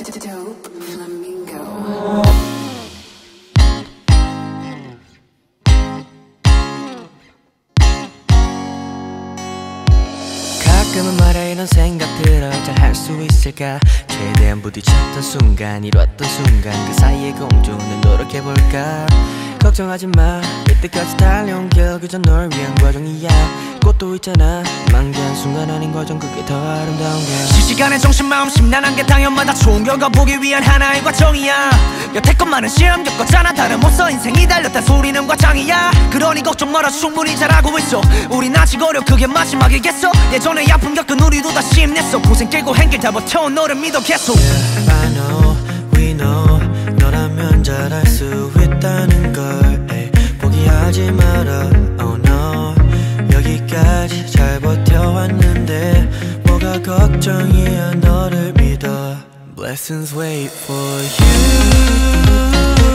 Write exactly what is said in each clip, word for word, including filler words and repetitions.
Dope Flamingo. 가끔은 말해 이런 생각들을 잘 할 수 있을까. 최대한 부딪혔던 순간 이뤘던 순간 그 사이에 공존을 노력해볼까. 걱정하지 마 이때까지 달려온 길 그저 널 위한 과정이야. 꽃도 있잖아 만개한 순간 아닌 과정 그게 더 아름다운 게. 실시간에 정신 마음 심란한 게 당연마다 좋은 결과 보기 위한 하나의 과정이야. 여태껏 많은 시험 겪었잖아. 다름없어 인생이 달렸다 소리는 과장이야. 그러니 걱정 마라 충분히 잘하고 있어. 우린 아직 어려 그게 마지막이겠어. 예전에 아픔 겪은 우리도 다시 힘냈어. 고생 깨고 행길 다 버텨온 너를 믿어 계속. Yeah, I know, we know 너라면 잘할 수 있다는 걸 에이, 포기하지 마라. Oh no 여기까지 잘 버텨왔는데 뭐가 걱정이야. 너를 믿어. Blessings wait for you.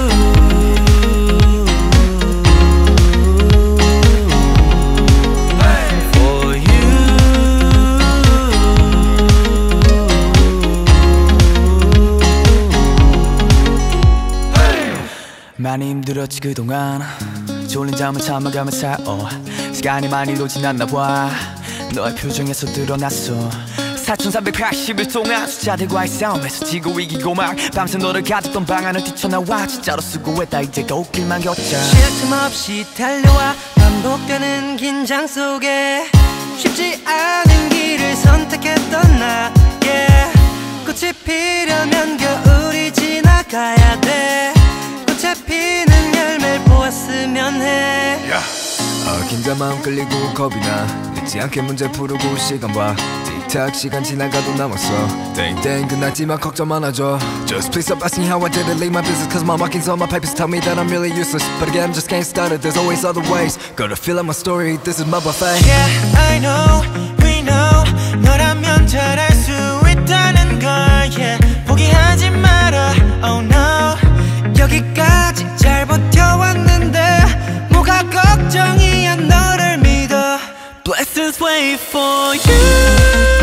많이 힘들었지 그동안. 졸린 잠을 참아가며 살아. 시간이 많이도 지났나 봐. 너의 표정에서 드러났어. 사천삼백팔십 일 동안 숫자들과의 싸움에서 지고 이기고 막 밤새 너를 가졌던 방안을 뛰쳐나와 진짜로 수고했다. 이제 더욱 길만 걷자. 쉴 틈 없이 달려와 반복되는 긴장 속에 쉽지 않은 길을 선택했던 나 yeah. 꽃이 피려면 겨울이 지나가야 돼. 꽃에 피는 열매를 보았으면 해. yeah. 어, 긴장 마음 끌리고 겁이 나. 늦지 않게 문제 풀고 시간 봐. 틱탁 시간 지나가도 남았어. 땡땡 끝났지만 걱정 많아져. Just please stop asking how I did it. Leave my business cause my markings on my papers tell me that I'm really useless. But again I'm just getting started. There's always other ways. Gotta fill out my story. This is my buffet. Yeah I know we know 너라면 잘할 수 있다는 걸 yeah. 포기하지 마라. Oh no 여기까지 잘 버텨왔는데 뭐가 걱정이야. 너를 믿어. Blessings wait for you.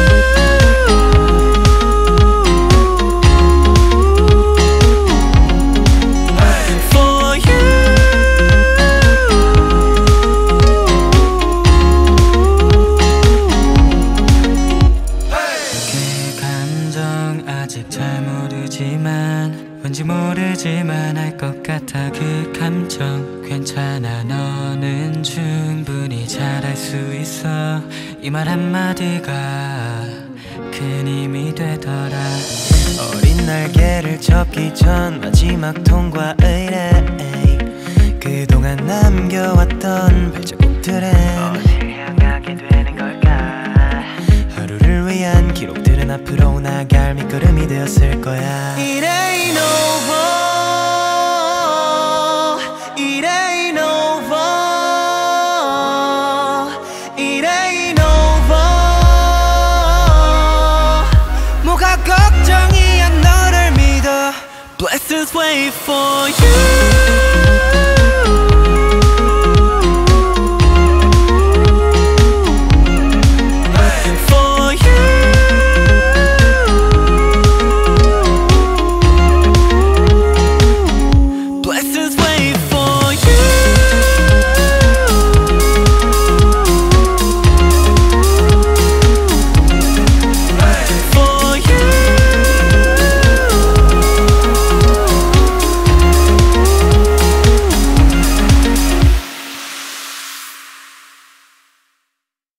For you. 그 감정 아직 잘 모르지만 왠지 모르지만 알 것 같아. 그 감정 괜찮아. 너는 충분히 잘할 수 있어. 이 말 한마디가 큰 힘이 되더라. 어린 날개를 접기 전 마지막 통과 의뢰 그동안 남겨왔던 발자국들은 어디를 향하게 되는 걸까. 하루를 위한 기록들은 앞으로 나갈 밑거름이 되었을 거야. It ain't over. It ain't over. It ain't over. 뭐가 걱정이야. 너를 믿어. Blessings wait for you.